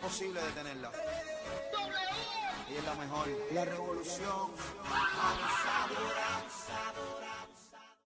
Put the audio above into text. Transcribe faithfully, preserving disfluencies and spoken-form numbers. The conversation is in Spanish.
imposible detenerla. Ella es la mejor. La revolución. Abusadora, abusadora.